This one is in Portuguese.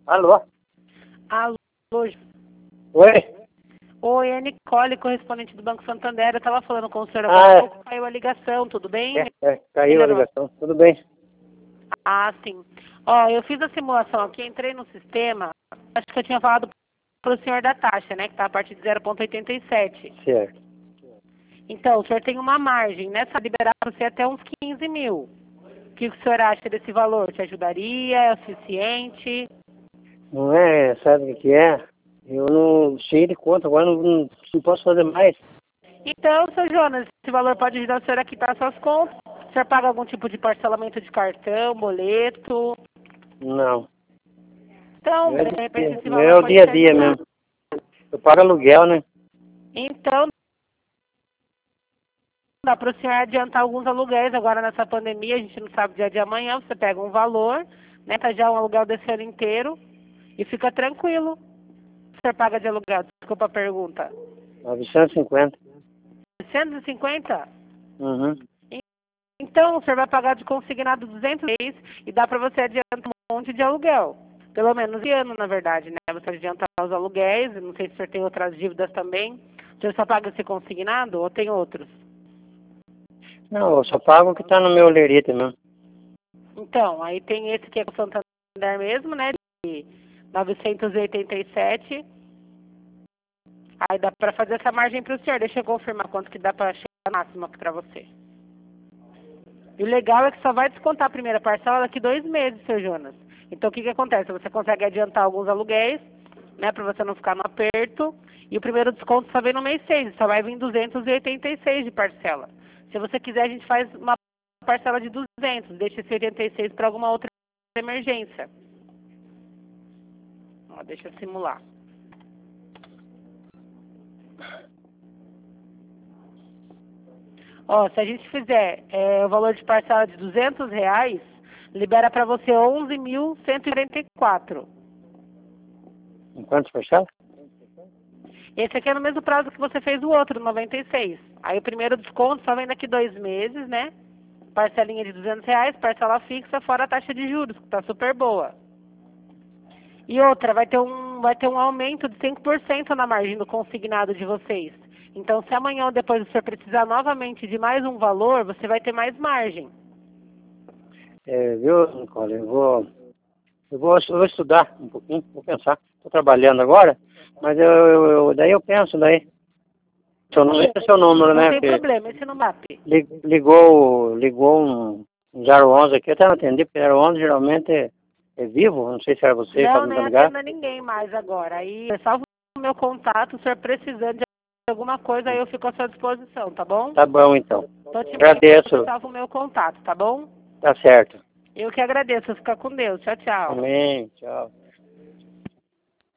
Alô? Alô. Oi? Oi, é Nicole, correspondente do Banco Santander. Eu estava falando com o senhor agora há pouco, caiu a ligação, tudo bem? Caiu a ligação, tudo bem. Ah, sim. Ó, eu fiz a simulação aqui, entrei no sistema, acho que eu tinha falado para o senhor da taxa, né, que está a partir de 0,87. Certo. Então, o senhor tem uma margem, né, para liberar para você até uns 15 mil. O que o senhor acha desse valor? Te ajudaria? É o suficiente? Não é, sabe o que é? Eu não sei de conta, agora não posso fazer mais. Então, seu Jonas, esse valor pode ajudar o senhor a quitar suas contas. O senhor paga algum tipo de parcelamento de cartão, boleto? Não. Então, Meu de repente, esse meu é valor o pode dia a te dia ajudar. mesmo. Eu pago aluguel, né? Então, dá para o senhor adiantar alguns aluguéis. Agora, nessa pandemia, a gente não sabe o dia de amanhã. Você pega um valor, né, tá já um aluguel desse ano inteiro e fica tranquilo. O senhor paga de aluguel? Desculpa a pergunta. 950. 150? Uhum. Então, o senhor vai pagar de consignado 200 reais e dá para você adiantar um monte de aluguel. Pelo menos de ano, na verdade, né? Você adianta os aluguéis, não sei se o senhor tem outras dívidas também. O senhor só paga esse consignado ou tem outros? Não, eu só pago o que tá no meu lerite mesmo. Então, aí tem esse que é com o Santander mesmo, né? De 987. Aí dá para fazer essa margem para o senhor. Deixa eu confirmar quanto que dá para chegar máximo aqui para você. E o legal é que só vai descontar a primeira parcela daqui 2 meses, seu Jonas. Então, o que acontece? Você consegue adiantar alguns aluguéis, né, para você não ficar no aperto. E o primeiro desconto só vem no mês 6, só vai vir 286 de parcela. Se você quiser, a gente faz uma parcela de 200, deixa esse 86 para alguma outra emergência. Ó, deixa eu simular. Ó, se a gente fizer o valor de parcela de 200 reais, libera para você 11.144. Em quantos parcelas? Esse aqui é no mesmo prazo que você fez o outro, 96. Aí o primeiro desconto só vem daqui 2 meses, né? Parcelinha de 200 reais, parcela fixa, fora a taxa de juros, que tá super boa. E outra, vai ter um aumento de 5% na margem do consignado de vocês. Então, se amanhã ou depois você precisar novamente de mais um valor, você vai ter mais margem. Viu, Nicole? Eu vou estudar um pouquinho, vou pensar. Estou trabalhando agora, mas daí eu penso, daí. Esse é o seu número, Não né? tem Que problema, esse não bate. ligou um 011 aqui, eu até não atendi, porque 011 geralmente é vivo, não sei se era você que Não, estava nem tentando ligar. atenda ninguém mais agora. Aí, salvo o meu contato, se o senhor precisando de alguma coisa, aí eu fico à sua disposição, tá bom? Tá bom, então. Tô te Agradeço. salvo o meu contato, tá bom? Tá certo. Eu que agradeço. Fica com Deus. Tchau, tchau. Amém. Tchau.